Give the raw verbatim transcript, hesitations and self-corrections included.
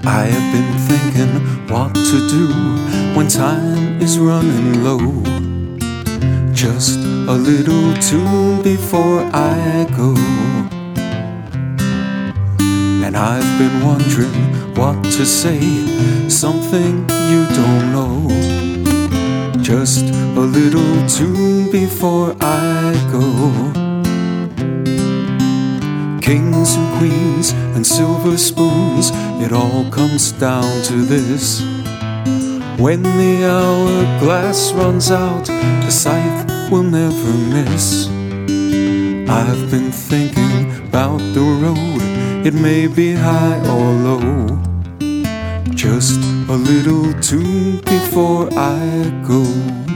I have been thinking what to do when time is running low. Just a little tune before I go. And I've been wondering what to say, something you don't know. Just a little tune before I go. Kings and queens and silver spoons, it all comes down to this. When the hourglass runs out, the scythe will never miss. I've been thinking about the road, it may be high or low. Just a little tune before I go.